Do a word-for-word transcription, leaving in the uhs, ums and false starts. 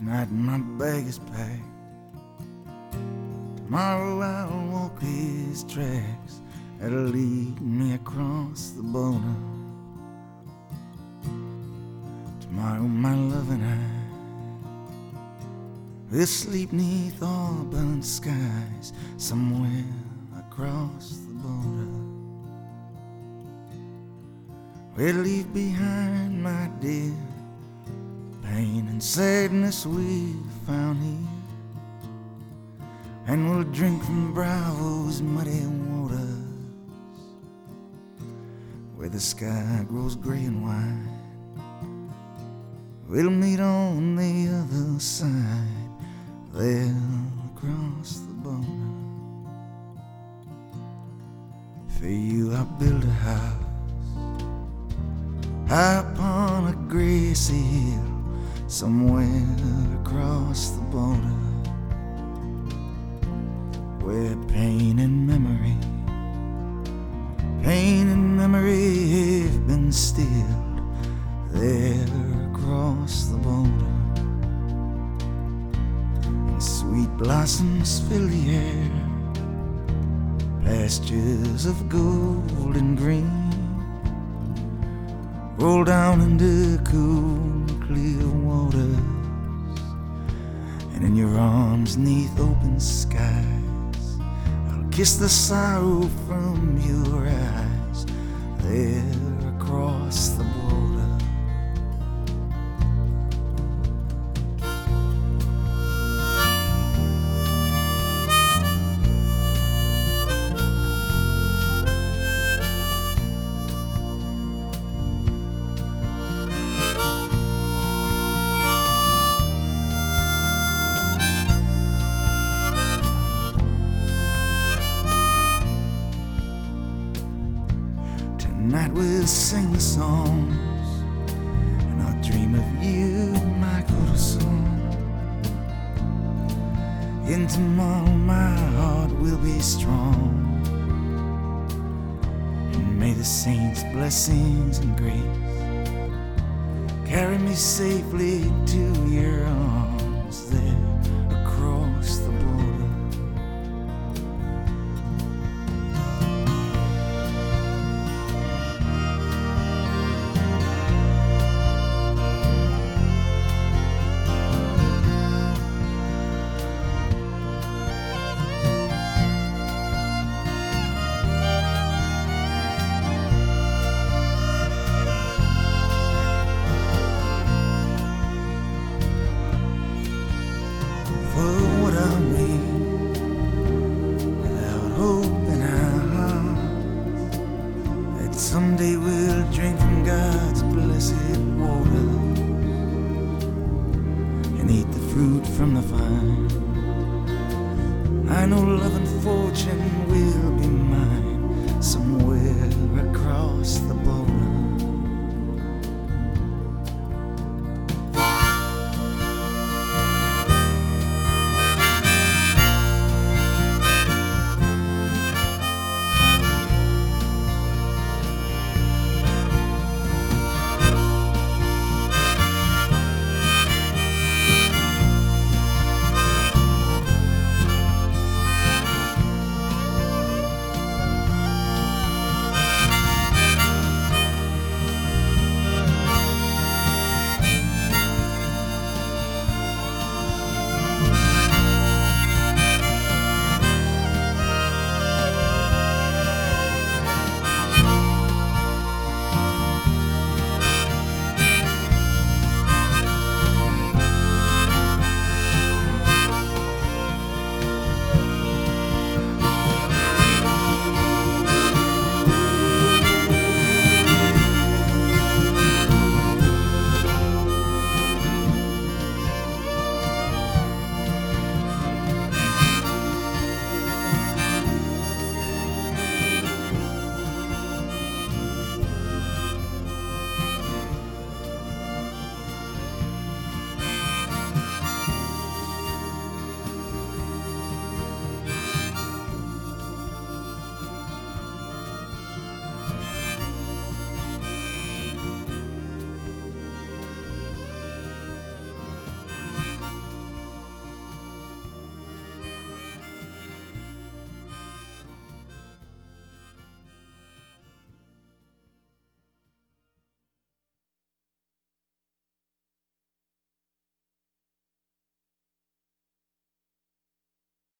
Tonight my bag is packed. Tomorrow I'll walk his tracks that'll lead me across the border. Tomorrow my love and I will sleep neath auburn skies somewhere across the border. We'll leave behind, my dear, pain and sadness we found here, and we'll drink from Bravo's muddy waters, where the sky grows gray and white. We'll meet on the other side, there across the border. For you I built a house high upon a grassy hill somewhere across the border, where pain and memory, pain and memory have been stilled, there across the border. And sweet blossoms fill the air, pastures of gold and green roll down into cool, clear waters, and in your arms neath open skies I'll kiss the sorrow from your eyes, there across the border. Tonight we'll sing the songs, and I'll dream of you, my corazón. And tomorrow my heart will be strong, and may the saints' blessings and grace carry me safely to your arms, there across the border. Someday we'll drink from God's blessed water and eat the fruit from the vine. I know love and fortune will be mine somewhere across the border.